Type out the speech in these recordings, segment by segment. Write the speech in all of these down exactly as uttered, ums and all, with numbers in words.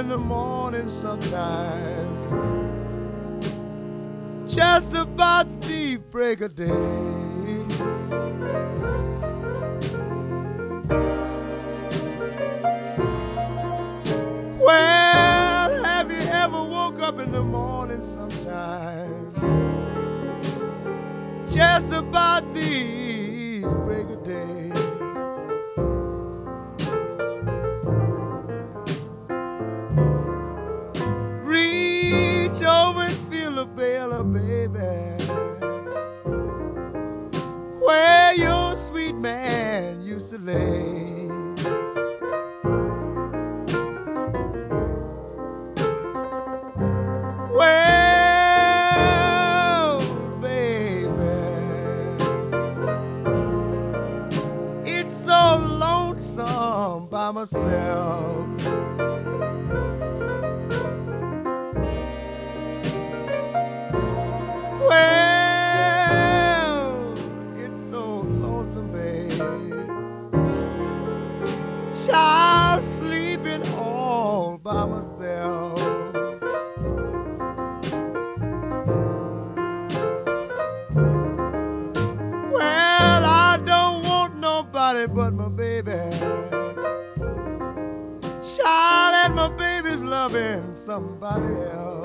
in the morning sometimes, just about the break of day. Well, have you ever woke up in the morning sometime, just about the break of day? Reach over and feel the bell, baby, where your sweet man used to lay. Well, baby, it's so lonesome by myself. Well, it's so lonesome, babe. Child sleeping all by myself. Well, I don't want nobody but my baby. Child, and my baby's loving somebody else.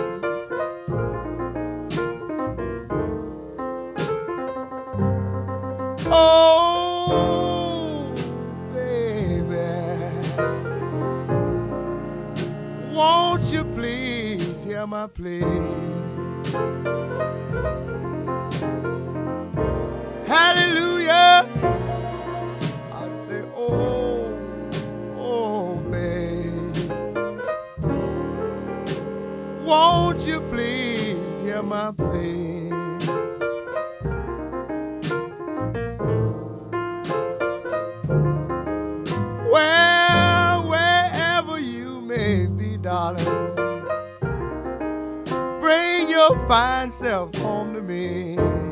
Oh, baby, won't you please hear my plea? Hallelujah. I say, oh, oh, babe, won't you please hear my plea? Well, wherever you may be, darling, bring your fine self home to me.